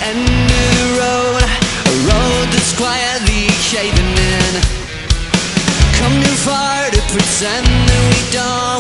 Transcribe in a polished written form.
end of the road, a road that's quietly caving in. Come too far to pretend that we don't